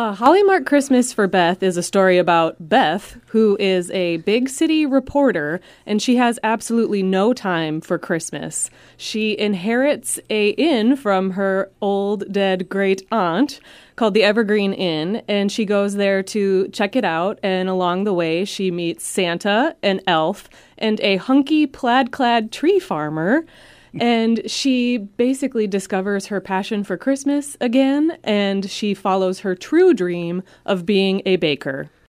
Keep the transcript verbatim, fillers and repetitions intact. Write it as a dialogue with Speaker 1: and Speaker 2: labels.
Speaker 1: Uh, Hallmark Christmas for Beth is a story about Beth, who is a big city reporter, and she has absolutely no time for Christmas. She inherits a inn from her old dead great aunt called the Evergreen Inn, and she goes there to check it out, and along the way she meets Santa, an elf, and a hunky plaid-clad tree farmer. And she basically discovers her passion for Christmas again, and she follows her true dream of being a baker.